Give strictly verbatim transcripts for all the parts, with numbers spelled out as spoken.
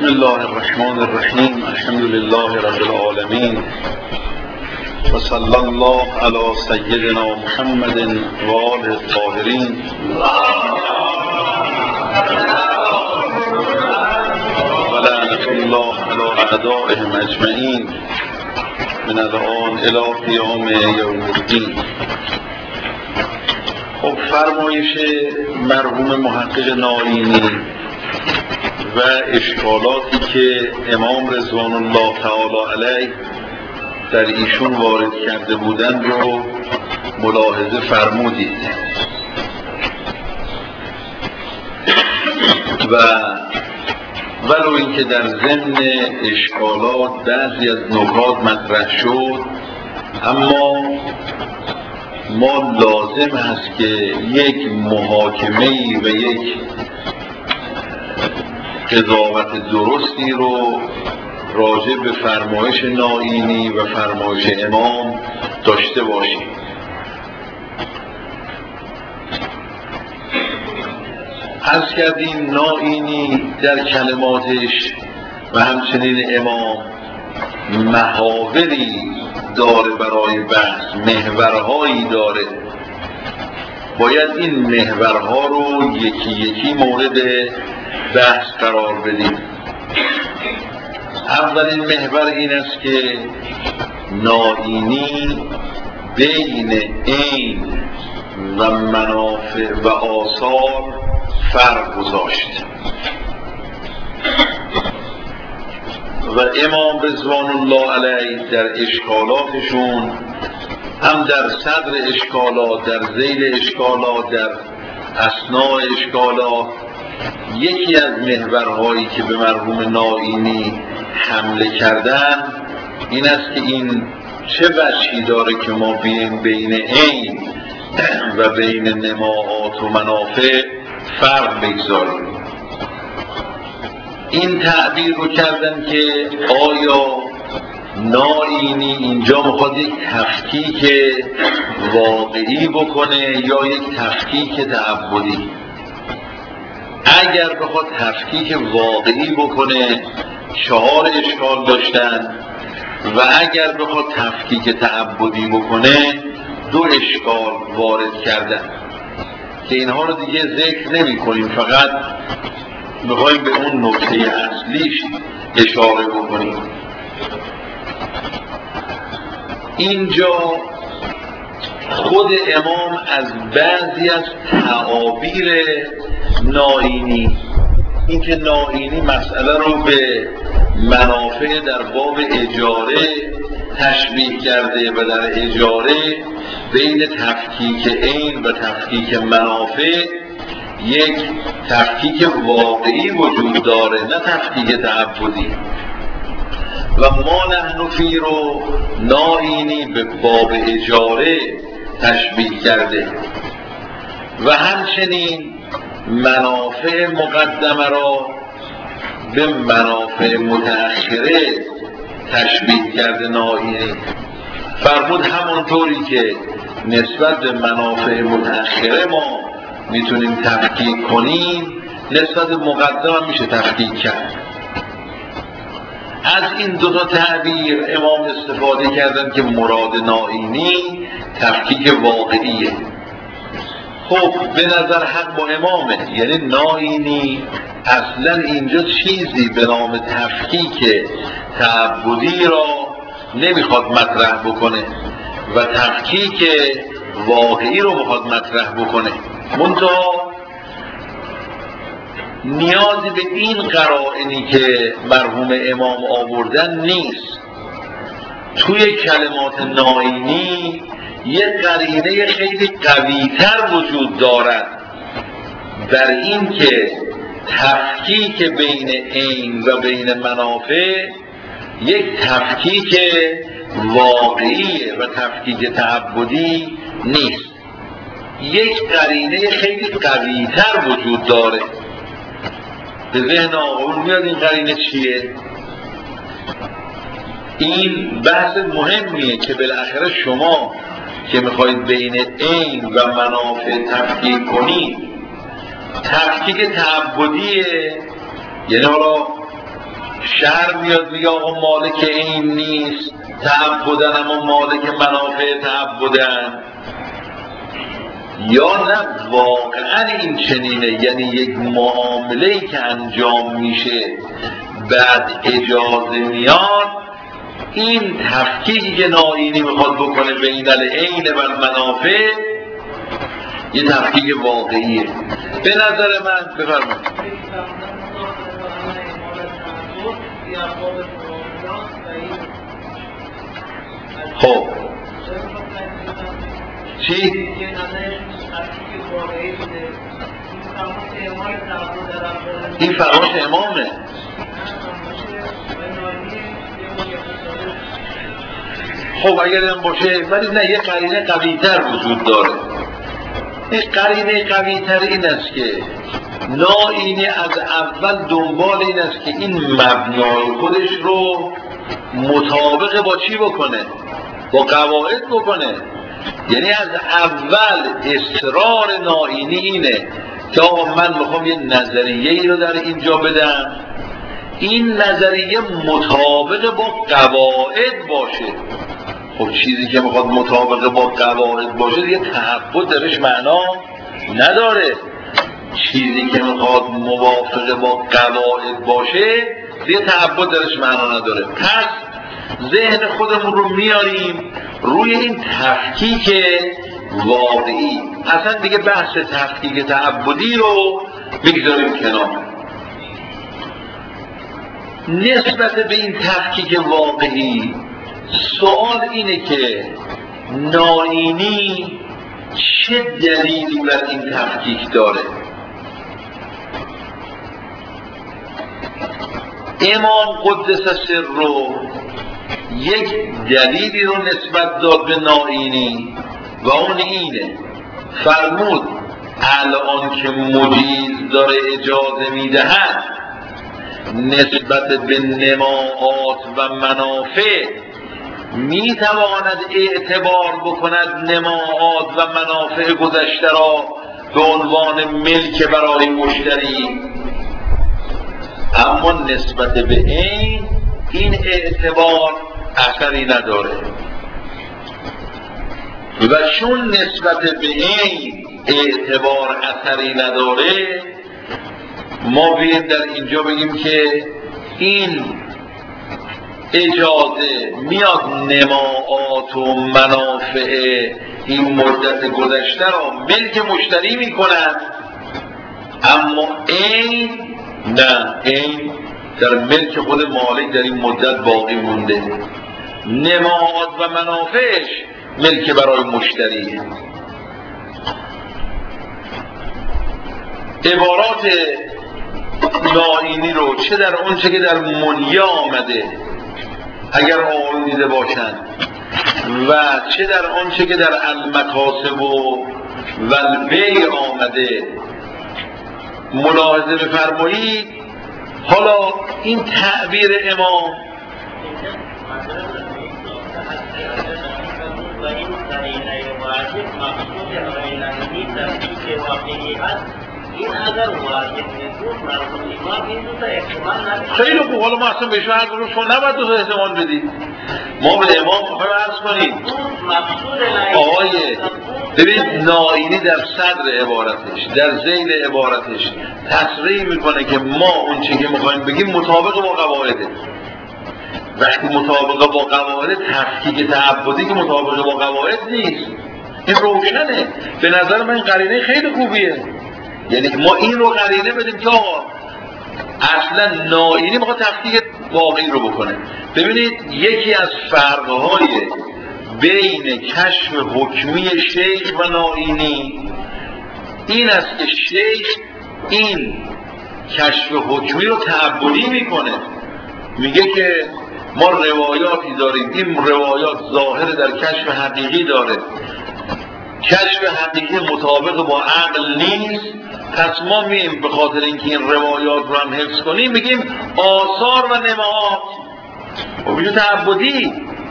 بسم الله الرحمن الرحیم. الحمد لله رب العالمین و صلی الله علی سیدنا محمد و آله الطاهرین. و لعنة الله علی اعدائهم اجمعین من الآن الی قیام یوم الدین. خب فرمایش مرحوم محقق نائینی و اشکالاتی که امام رضوان الله تعالی علیه در ایشون وارد کرده بودند رو ملاحظه فرمودید و ولو اینکه در ضمن اشکالات بعضی از نکات مطرح شد، اما ما لازم هست که یک محاکمه‌ای و یک قضاوت درستی رو راجع به فرمایش نائینی و فرمایش امام داشته باشیم. عرض کردیم نائینی در کلماتش و همچنین امام محاوری داره برای بحث، محورهایی داره. باید این محورها رو یکی یکی مورد بحث قرار بدیم. اولین محور این است که نائینی بین عین و منافع و آثار فرق گذاشت و امام رضوان الله علیه در اشکالاتشون، هم در صدر اشکالات، در ذیل اشکالات، در اثناء اشکالات، یکی از محورهایی که به مرحوم نائینی حمله کردن این است که این چه وجهی داره که ما بین بین عین و بین نماعات و منافع فرق بگذاریم. این تعبیر رو کردن که آیا نائینی اینجا میخواد یک تفکیک واقعی بکنه یا یک تفکیک تعبدی؟ اگر بخواد تفکیک واقعی بکنه چهار اشکال داشتن و اگر بخواد تفکیک تعبدی بکنه دو اشکال وارد کردن که اینها رو دیگه ذکر نمی کنیم، فقط میخوایم به اون نکته اصلیش اشاره بکنیم. اینجا خود امام از بعضی از تعابیر نائینی، اینکه نائینی مسئله رو به منافع در باب اجاره تشبیه کرده و در اجاره بین تفکیک عین و تفکیک منافع یک تفکیک واقعی وجود داره، نه تفکیک تعبدی. و ما نحن فی رو نائینی به باب اجاره تشبیه کرده و همچنین منافع مقدمه را به منافع متأخره تشبیه کرده نائینی. فرمود همونطوری که نسبت به منافع متأخره ما میتونیم تفکیک کنیم، نسبت به مقدمه میشه تفکیک کرد. از این دو تا تعبیر امام استفاده کردن که مراد نائینی تفکیک واقعیه. خب به نظر حق با امامه، یعنی نائینی اصلا اینجا چیزی به نام تفکیک تعبدی را نمیخواد مطرح بکنه و تفکیک واقعی رو میخواد مطرح بکنه. منتها نیازی به این قرائنی که مرحوم امام آوردن نیست. توی کلمات نائینی یک قرینه خیلی قوی‌تر وجود دارد در این که تفکیک بین عین و بین منافع یک تفکیک واقعی و تفکیک تعبدی نیست. یک قرینه خیلی قوی‌تر وجود داره. به ذهن آقایون میاد این قرینه چیه؟ این بحث مهمیه که بالاخره شما که میخواید بین عین و منافع تفکیک کنید، تفکیک تعبدیه، یعنی حالا شرع میاد میگه آقا مالک این نیست، تعبدن اما مالک منافع تعبدن، یا نه واقعا این چنینه، یعنی یک معامله‌ای که انجام میشه بعد اجازه میاد، این تفکیکی که ناینی میخواد بکنه بین العین و المنافع یه تفکیک واقعیه به نظر من. بفرمایید. خب چی؟ این فرمایش امامه. خب اگر این باشه، ولی نه، یه قرینه قوی‌تر وجود داره. این قرینه قوی‌تر این است که ناینی از اول دنبال این است که این مبنای خودش رو مطابق با چی بکنه؟ با قواعد بکنه. یعنی از اول اصرار ناینی اینه که آقا من میخوام یه نظریه ای رو در اینجا بدم، این نظریه مطابق با قواعد باشه. خب چیزی که میخواد مطابق با قواعد باشه یه تعبد درش معنا نداره، چیزی که میخواد موافق با قواعد باشه یه تعبد درش معنا نداره. پس ذهن خودمون رو میاریم روی این تفکیک واقعی، اصلا دیگه بحث تفکیک تعبدی رو بگذاریم کنار. نسبت به این تفکیک واقعی سوال اینه که ناینی چه دلیلی بر این تفکیک داره؟ امام قدس سر رو یک دلیلی رو نسبت داد به ناینی و اون اینه، فرمود الان که مجیز داره اجازه میدهد نسبت به نماعات و منافع میتواند اعتبار بکند نماعات و منافع گذشته را به عنوان ملک برای مشتری، اما نسبت به این این اعتبار اثری نداره. و چون نسبت به این اعتبار اثری نداره، ما بیایم در اینجا بگیم که این اجازه میاد نماعات و منافع این مدت گذشته را ملک مشتری میکند، اما این نه، این در ملک خود مالک در این مدت باقی مونده، نماعات و منافعش ملک برای مشتریه. عبارات ناینی رو چه در اون چه که در منیا آمده اگر آن دیده باشند و چه در آن چه که در المکاسب و والبیع آمده ملاحظه بفرمایید. حالا این تعبیر امام خیلی خوب، حالا ما اصلا بهش عرض رو شما نباید دو تا احتمال بدید، ما به امام میخوایم عرض کنیم آقای ببین ناینی در صدر عبارتش در ذیل عبارتش تصریح میکنه که ما اون چی که میخوایم بگیم مطابق با قواعده. وقتی مطابق با قواعد، تفکیک تعبدی که مطابق با قواعد نیست، این روشنه. به نظر من قرینه خیلی خوبیه، یعنی ما این رو قرینه بدیم که آقا اصلا ناینی میخواد تفکیک واقعی رو بکنه. ببینید یکی از فرقهای بین کشف حکمی شیخ و ناینی این است که شیخ این کشف حکمی رو تعبدی میکنه، میگه که ما روایاتی داریم، این روایات ظاهر در کشف حقیقی داره، کشف حقیقی مطابق با عقل نیست، پس ما میم به خاطر اینکه این روایات رو هم حفظ کنیم میگیم آثار و نماعات و میگه تعبدی.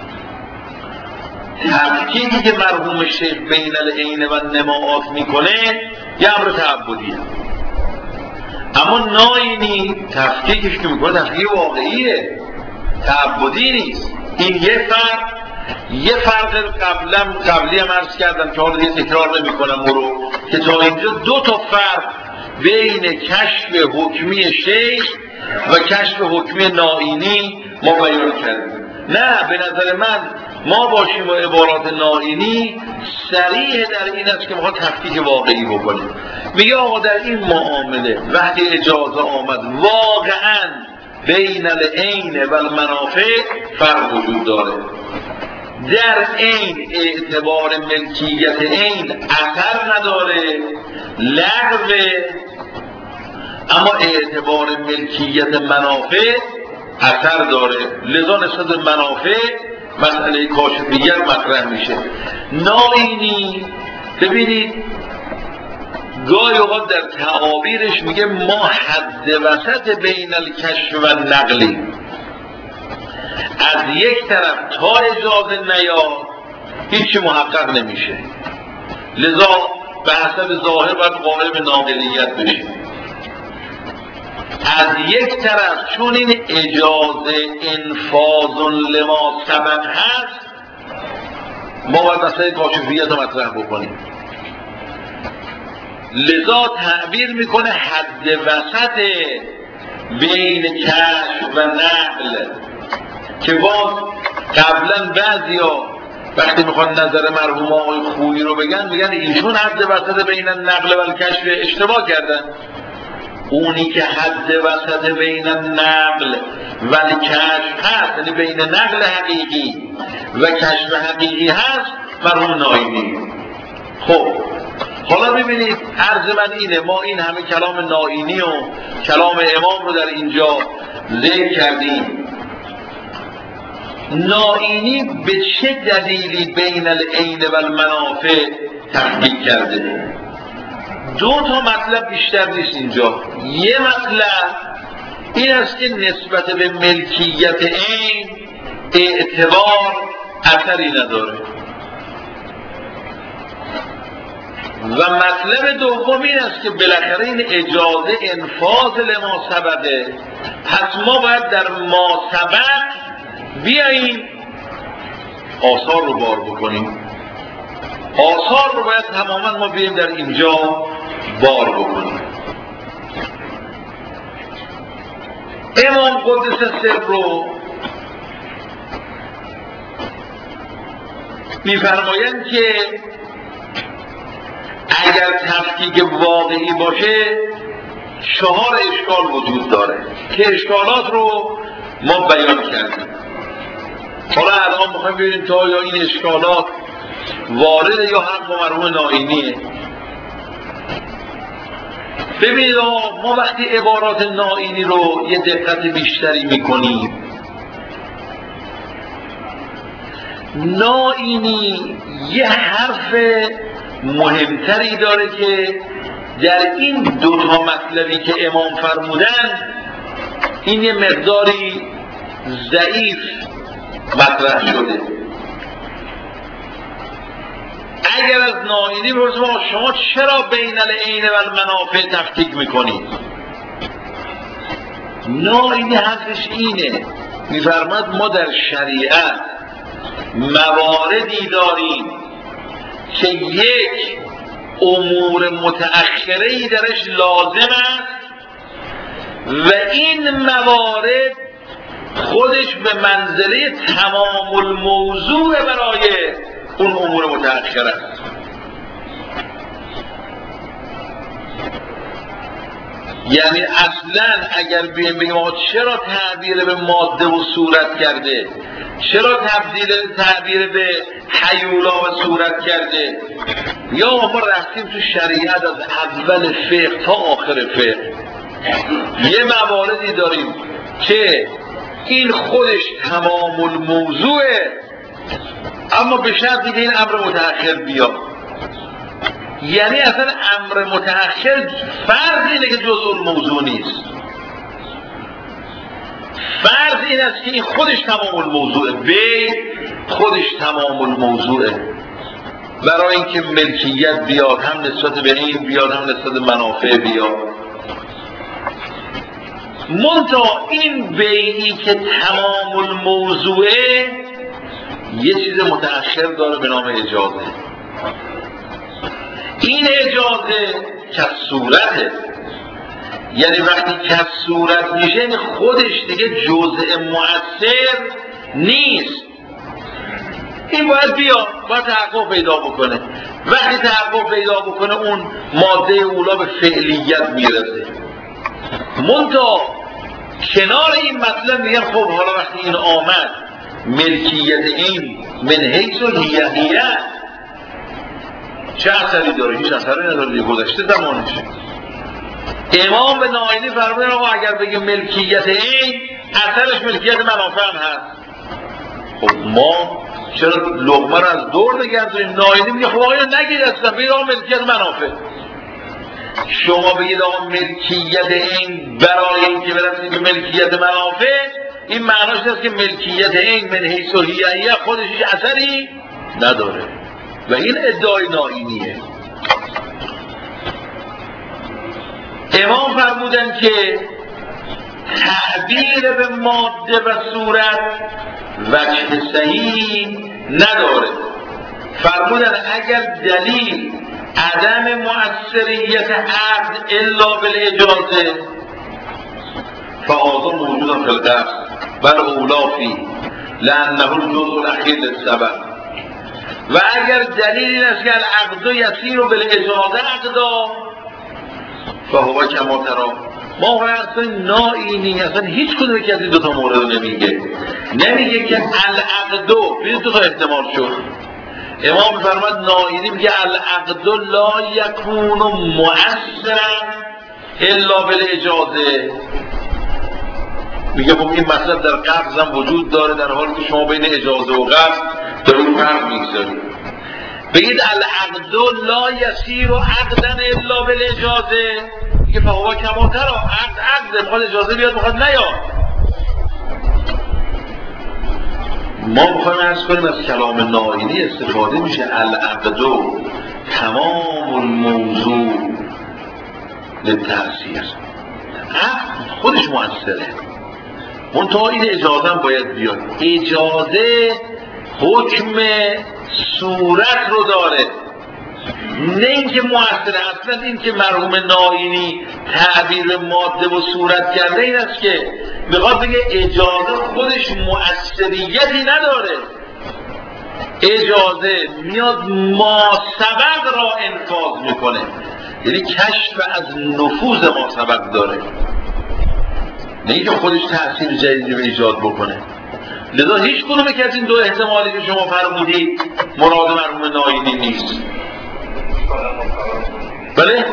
تفکیکی که مرحوم شیخ بین العین و نماعات میکنه یه امر تعبدیه. اما ناینی تفکیکش که میکنه تفکیک واقعیه، تعبدی نیست. این یه فرق. یه فرق قبلا قبلی هم عرض کردم که حالا دیگه تکرار نمی کنم او رو، که تا اینجا دو تا فرق بین کشف حکمی شیخ و کشف حکمی ناینی ما بیان کردیم. نه، به نظر من ما باشیم و عبارات ناینی صریح در این است که ما تفکیک واقعی بکنیم. میگه آقا در این معامله وقتی اجازه آمد واقعا بین العین و المنافع فرق وجود داره. در عین اعتبار ملکیت عین اثر نداره، لغوه، اما اعتبار ملکیت منافع اثر داره. لذا نسبت منافع مسئله کاشفیت مطرح میشه. ناینی ببینید گاهی اوقات در تعابیرش میگه ما حد وسط بین الکشف و نقلی، از یک طرف تا اجازه نیاد هیچی محقق نمیشه، لذا به حسب ظاهر باید قائل به ناقلیت بشه. از یک طرف چون این اجازه انفاذ لما سبق هست ما باید مسئله کاشفیت رو مطرح بکنیم، لذا تعبیر میکنه حد وسط بین کشف و نقل، که باز قبلا بعضیا وقتی میخوان نظر مرحوم آقای خویی رو بگن میگن ایشون حد وسط بین نقل و کشف اشتباه کردن. اونی که حد وسط بین نقل و کشف هست، یعنی بین نقل حقیقی و کشف حقیقی هست، مرحوم ناینی. خب حالا ببینید عرض من اینه، ما این همه کلام ناینی و کلام امام رو در اینجا ذکر کردیم. ناینی به چه دلیلی بین العین و المنافع تفکیک کرده؟ دو تا مطلب بیشتر نیست اینجا. یه مطلب این است که نسبت به ملکیت عین اعتبار اثری نداره، و مطلب دوم این است که بالاخره این اجازه انفاذ لما سبقه، پس ما باید در ما سبق بیاییم آثار رو بار بکنیم، آثار رو باید تماما ما بیاییم در اینجا بار بکنیم. امام قدس سر رو میفرمایند که اگر تفکیک واقعی باشه چهار اشکال وجود داره که اشکالات رو ما بیان کردیم. حالا الان میخوایم ببینیم تا یا این اشکالات وارد یا حق و مرحوم ناینیه. ببینید ما وقتی عبارات ناینی رو یه دقت بیشتری میکنیم، ناینی یه حرف مهمتری داره که در این دو تا مطلبی که امام فرمودن این یه مقداری ضعیف مطرح شده. اگر از ناینی بپرسیم شما چرا بین العین و المنافع تفکیک میکنید؟ ناینی حرفش اینه، میفرماد ما در شریعت مواردی داریم که یک امور متأخره‌ای درش لازم است و این موارد خودش به منزله تمام الموضوع برای اون امور متأخر است. یعنی اصلا اگر بیم بگیم آقا چرا تعبیر به ماده و صورت کرده، چرا تبدیل تعبیر به حیولا و صورت کرده، یا ما رفتیم تو شریعت از اول فقه تا آخر فقه یه مواردی داریم که این خودش تمام الموضوعه، اما به شرطی که این امر متأخر بیاد. یعنی اصلا امر متأخر فرض اینه که جزء الموضوع نیست، فرض این است که این خودش تمام الموضوعه، بی خودش تمام الموضوعه، برای اینکه ملکیت بیاد هم نسبت به این بیاد هم نسبت به منافع بیاد. منتها این بیعی که تمام الموضوعه یه چیز متأخر داره به نام اجازه. این اجازه که صورته، یعنی وقتی که صورت میشه یعنی خودش دیگه جزء مؤثر نیست. این باید بیاد، باید تحقق پیدا بکنه. وقتی تحقق پیدا بکنه اون ماده اولا به فعلیت میرسه. منتها کنار این مطلب میگن خب حالا وقتی این آمد ملکیت این من حیث و هیهیه چه اثری داره؟ هیچ اثری نداره، گذشته زمانش. امام به ناینی فرمودن آقا اگر بگیم ملکیت این اثرش ملکیت منافع هم هست. خب ما چرا لقمه رو از دور نگه داریم؟ ناینی میگه خب آقا اینو نگید اصلا، بگید آقا ملکیت منافع. شما بگید آقا ملکیت این برای اینکه برسید به ملکیت منافع، این معناش هست که ملکیت این من حیث و هیهیه خودش هیچ اثری نداره و این ادعای ناینیه. امام فرمودن که تعبیر به ماده و صورت وجه صحیح نداره. فرمودن اگر دلیل عدم مؤثریت عقد الا بالاجازه فهذا موجود فی القصد بل اولا فیه لانه الجزء الاخیر للسبب. و اگر دلیل این است که العقد یسیر بالاجازه عقدا فهو کما ترى. ما اصلا ناینی اصلا هیچ کدوم که از این دوتا مورد نمیگه. نمیگه که العقدو ببین دو تا احتمال شد. امام فرمود ناینی میگه العقدو لا یکون مؤثرا الا بالاجازه. میگه خب این مطلب در قبض هم وجود داره، در حالی که شما بین اجازه و قبض دارید فرق میگذارید. بگید العقدو لا یسیر و عقدا الا بالاجازه، که فهو کما ترى عقد عقد میخواد اجازه بیاد میخواد نیاد. ما میخوایم عرض کنیم از کلام ناینی استفاده میشه العقدو تمام الموضوع للتأثیر. عقد خودش مؤثره، منتها این اجازه هم باید بیاد. اجازه حکم صورت رو داره، نه اینکه مؤثره. اصلا این که مرحوم ناینی تعبیر ماده و صورت کرده این است که میخواد بگه اجازه خودش مؤثریتی نداره. اجازه میاد ما سبق را انفاذ میکنه، یعنی کشف از نفوذ ما سبق داره، نه اینکه خودش تأثیر جدیدی رو ایجاد بکنه. لذا هیچ کدوم که از این دو احتمالی که شما فرمودید مراد مرحوم ناینی نیست. بله؟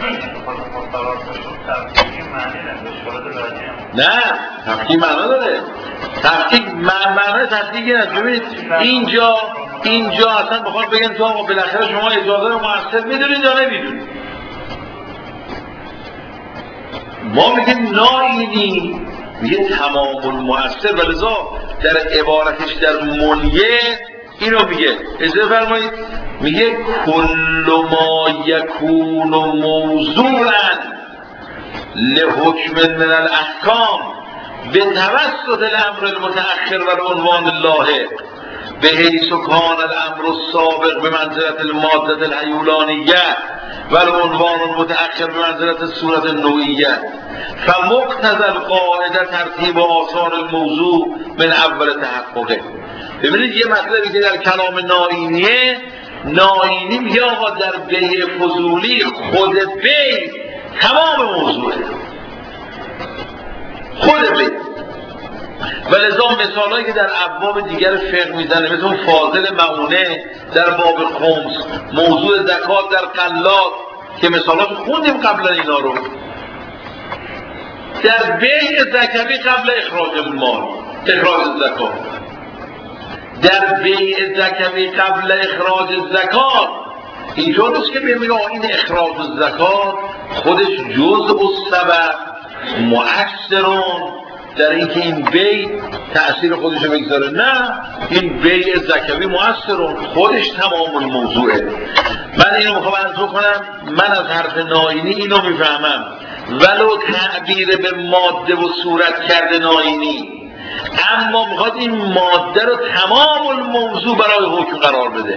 نه، تفکیک معنا داره. تفکیک معنی تفکیک نیست. ببینید اینجا اینجا اصلا بخواد بگن تو آقا بالاخره شما اجازه رو مؤثر میدونید یا نمیدونید. ما میگیم ناینی میگه تمام المؤثر، ولذا در عبارتش در منیه اینو میگه. اجازه فرمایید میگه کل ما یکون موضوعا لحکم من الاحکام به توسط الامر المتأخر و العنوان اللاحق به حیث کان الامر السابق به منزلت الماده الحیولانیه و العنوان المتأخر به منزلت الصورت النوعیه فمقتضى القاعده ترتیب آثار الموضوع من اول تحققه. ببینید یه مطلبی که در کلام ناینیه، ناینی میگه آقا در بیع فضولی خود بیع تمام موضوعه، خود بیع. ولذا مثالایی که در ابواب دیگر فقه میزنه مثل اون فاضل معونه در باب خمس، موضوع زکات در قلات که مثالات خوندیم قبلا اینا رو، در بیع زکوی قبل اخراج المال، اخراج زکات، در بیع زکوی قبل اخراج زکات. اینجا نیست که بمیگه این اخراج زکات خودش جزء السبب مؤثرون در اینکه این بیع تأثیر خودش رو بگذاره. نه، این بیع زکوی مؤثرون خودش تمام الموضوعه. من اینو میخوام عرض کنم، من از حرف ناینی اینو میفهمم ولو تعبیر به ماده و صورت کرده ناینی، اما میخواد این ماده رو تمام الموضوع برای حکم قرار بده.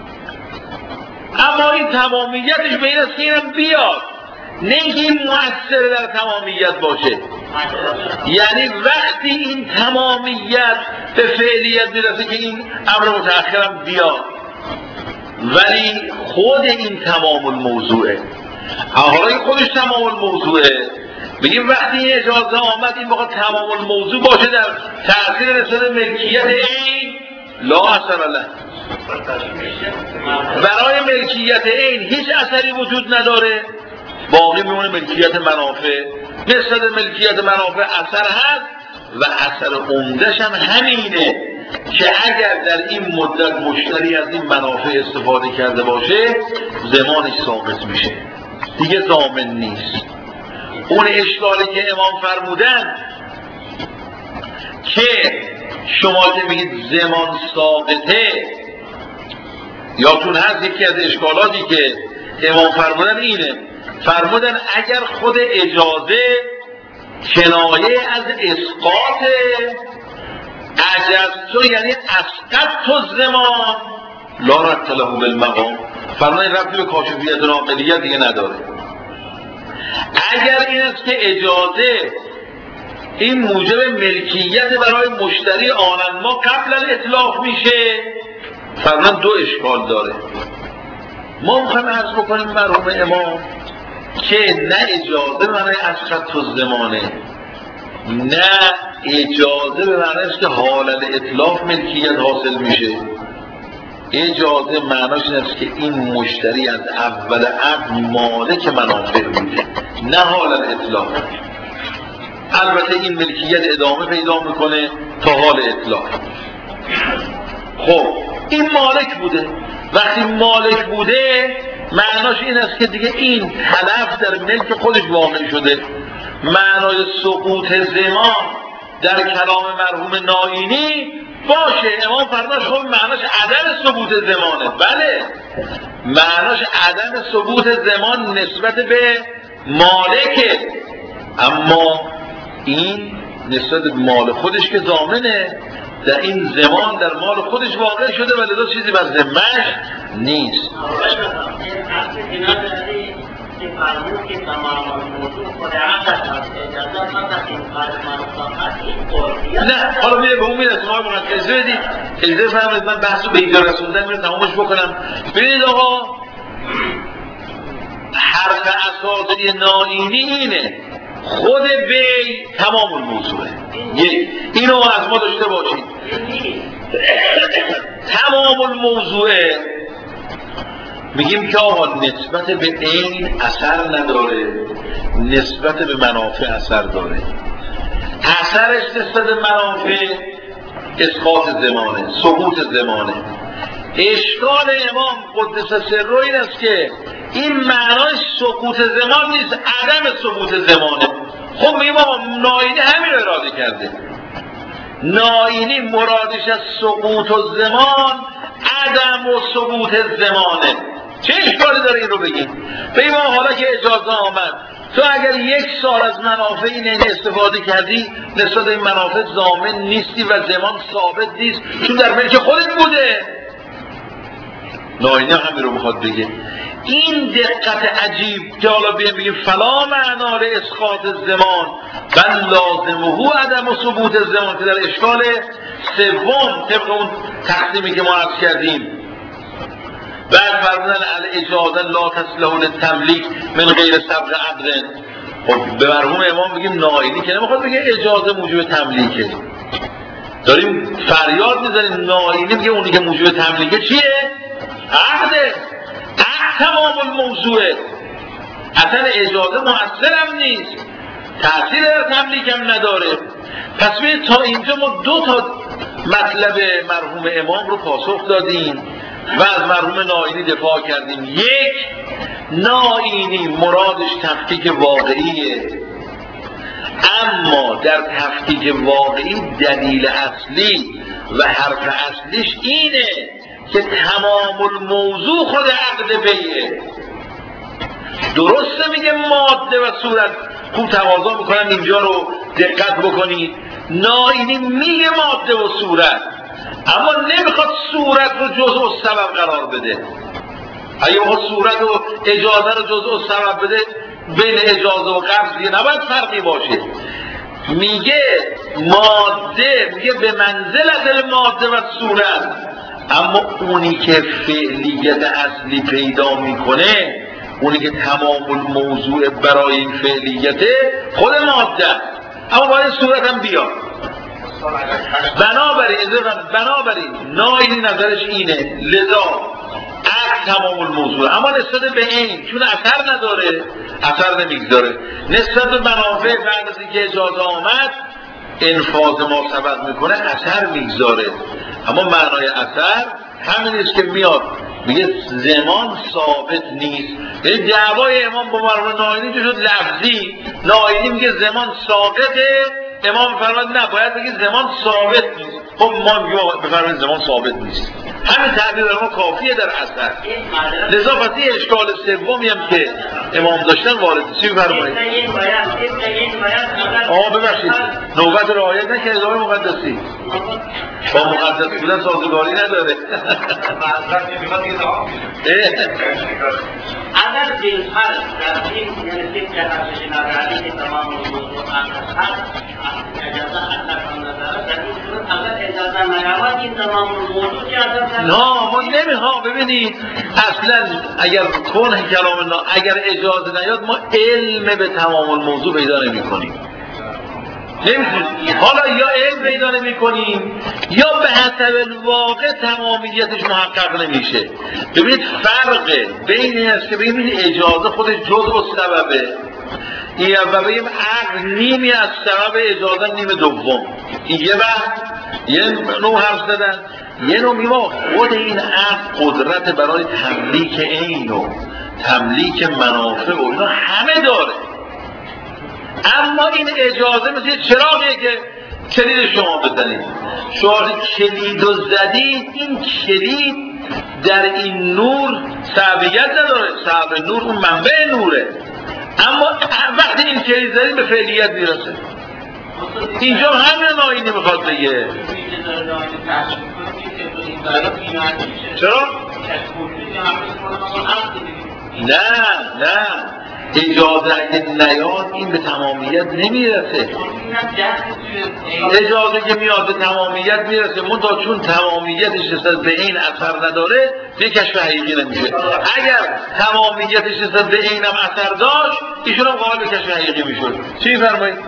اما این تمامیتش به این است که اینم بیاد، نه این مؤثر در تمامیت باشه. یعنی وقتی این تمامیت به فعلیت میرسه که این امر متأخرم بیاد، ولی خود این تمام الموضوعه. حالا این خودش تمام الموضوعه، بگیم وقتی این اجازه آمد این بخواد تمام الموضوع باشه در تأثیر رسال ملکیت این لا اثر له. برای ملکیت این هیچ اثری وجود نداره، باقی میمونه ملکیت منافع. نسبت ملکیت منافع اثر هست و اثر عمده‌ش هم همینه که اگر در این مدت مشتری از این منافع استفاده کرده باشه ضمانش ساقط میشه، دیگه ضامن نیست. اون اشکالی که امام فرمودن که شما که میگید ضمان ساقطه، یادتون هست یکی از اشکالاتی که امام فرمودن اینه، فرمودن اگر خود اجازه کنایه از اسقاط عجزتو، یعنی اسقط تو ضمان لا ربط له بالمقام، فرمودن ربطی به کاشفیت و ناقلیت دیگه نداره. اگر این است که اجازه این موجب ملکیت برای مشتری آنن ما قبل الاطلاق میشه، فرمودن دو اشکال داره. ما میخوایم عرض بکنیم مرحوم امام که نه اجازه معنی اسقط تو زمانه، نه اجازه به معنی است که حال الاطلاق ملکیت حاصل میشه. اجازه معناش این است که این مشتری از اول عقد مالک منافع بوده، نه حال الاطلاق. البته این ملکیت ادامه پیدا میکنه تا حال اطلاق. خب این مالک بوده، وقتی مالک بوده معناش این است که دیگه این تلف در ملک خودش واقع شده. معنای سقوط ضمان در کلام مرحوم ناینی باشه، امام فرماش خب معناش عدم ثبوت ضمانه. بله معناش عدم ثبوت ضمان نسبت به مالکه، اما این نسبت به مال خودش که ضامنه، در این ضمان در مال خودش واقع شده ولی دو چیزی بر ذمه‌اش نیست. نه حالا میره به اون میره شما باید اجازه بدید، اجازه فرمایید من بحثو به اینجا رسوندم میره تمامش بکنم. ببینید آقا حرف اساسی ناینی اینه، خود بی تمام الموضوعه. یک اینو از ما داشته باشید، تمام الموضوعه. میگیم که آقا نسبت به این اثر نداره، نسبت به منافع اثر داره. اثرش نسبت به منافع اسقاط زمانه، سقوط زمانه. اشکال امام قدس سره این است که این معنای سقوط زمان نیست، عدم سقوط زمانه. خب میگیم آقا ناینی همین رو اراده کرده، ناینی مرادش از سقوط و زمان عدم و ثبوت زمانه. چه اشکالی داره این رو بگیم؟ بگیم حالا که اجازه آمد تو اگر یک سال از منافع این استفاده کردی نسبت این منافع ضامن نیستی و زمان ثابت نیست چون در ملک خودت بوده. ناینی همین رو میخواد بگه. این دقت عجیب که حالا بیم بگیم فلا معنا اسقاط زمان بل لازمه عدم و ثبوت زمان، که در اشکال سوم طبق اون تقسیمی که ما عرض کردیم بعد فرمودن الاجازه لا تصلح للتملیک من غیر سبق عقد. خب به مرحوم امام بگیم ناینی که نمیخواد بگه اجازه موجب تملیکه، داریم فریاد میزنیم. ناینی میگه اونی که موجب تملیکه چیه؟ عقده، عقد تمام الموضوعه. اصلا اجازه مؤثر هم نیست، تأثیر در تملیک هم نداره. پس ببینید تا اینجا ما دو تا مطلب مرحوم امام رو پاسخ دادیم و از مرحوم ناینی دفاع کردیم. یک، ناینی مرادش تفکیک واقعیه، اما در تفکیک واقعی دلیل اصلی و حرف اصلیش اینه که تمام الموضوع خود عقد بیعه. درسته میگه ماده و صورت خوب تقاضا میکنن اینجا رو دقت بکنید. ناینی میگه ماده و صورت، اما نمیخواد صورت رو جزء سبب قرار بده. اگه ما صورت و اجازه رو جزء سبب بده، بین اجازه و قبض دیگه نباید فرقی باشه. میگه ماده، میگه به منزلت ماده و صورت، اما اونی که فعلیت اصلی پیدا میکنه، اونی که تمام الموضوع برای این فعلیته خود ماده، اما باید صورت هم بیاد. بنابراین بنابراین ناینی نظرش اینه، لذا عقل تمام الموضوع، اما نسبت به این چون اثر نداره، اثر نمیگذاره. نسبت به منافع بعد از اینکه اجازه آمد انفاذ ما سبب میکنه، اثر میگذاره. اما معنای اثر همین است که میاد میگه زمان ثابت نیست. یعنی دعوای امام با مرحوم ناینی شد لفظی. ناینی میگه زمان ثابته، امام فرمود نه، باید بگید زمان ثابت نیست. خب ما میگیم بفرمایید زمان ثابت نیست. همین تعبیر ما کافیه در اثر. لذا پس این اشکال سومی هم که امام داشتن وارد چی بفرمایید؟ آقا ببخشید نوبت رعایت نکردید آقای مقدسی. با مقدس بودن سازگاری نداره. اگر دلخر در این یعنی که ارزش نداری که تمام موضوع هست اجازه اثر نداره، در این صورت اگر اجازه نیامد این تمام موضوع که اثر نه ما نمیخوام. ببینید اصلا اگر کنه کلام نا اگر اجازه نیاد ما علم به تمام الموضوع پیدا نمی کنیم. نمیتونیم. حالا یا علم پیدا نمی کنیم یا به حسب الواقع تمامیتش محقق نمیشه. ببینید فرق بین این است که ببینید اجازه خودش جزء سببه، این و بگیم عقل نیمی از سبب اجازه، نیم دوم. این یه وقت یه نوع حرف زدن، یه نوع میگه خود این عقل قدرت برای تملیک عین و تملیک منافع و اینا همه داره، اما این اجازه مثل چراغیه که کلید شما بزنید. شما کلید رو زدید، این کلید در این نور صحبیت نداره، صحب نور اون منبع نوره، اما وقتی این کلید زدید به فعلیت میرسه. اینجا همین ناینی میخواد بگه. چرا؟ نه نه اجازه اگه نیاد این به تمامیت نمیرسه. اجازه که میاد به تمامیت میرسه، منتها چون تمامیتش نسبت به این اثر نداره به کشف حقیقی نمیشه. اگر تمامیتش نسبت به این هم اثر داشت ایشون هم قابل به کشف حقیقی میشد. چی میفرمایید؟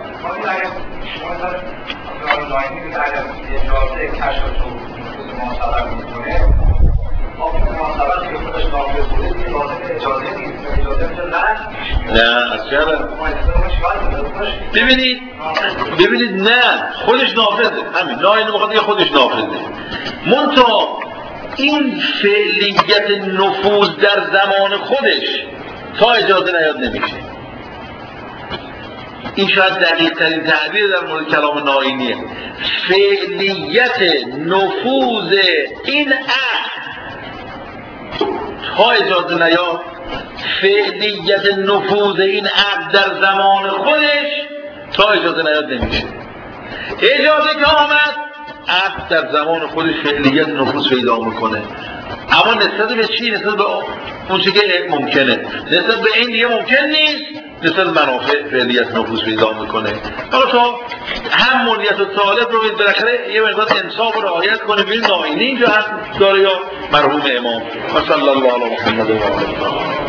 نه از چرا؟ ببینید ببینید نه خودش نافذه، همین لا اینو بخواد خودش نافذه، منتها این فعلیت نفوذ در زمان خودش تا اجازه نیاد نمیشه. این شاید دقیق ترین تعبیر در مورد کلام ناینیه. فعلیت نفوذ این عقل تا اجازه نیاد، فعلیت نفوذ این عقل در زمان خودش تا اجازه نیاد نمیشه. اجازه که آمد عقل در زمان خودش فعلیت نفوذ پیدا میکنه، اما نسبت به چی؟ نسبت به اون چی که ممکنه، نسبت به این دیگه ممکن نیست. نسبت منافع فعلیت نفوذ پیدا میکنه. حالا تا هم ملیت و طالب رو بالاخره یه مقدار انصاف رو رعایت کنه. ببین ناینی اینجا هست داره یا مرحوم امام. صلی الله علیه و محمد و آله.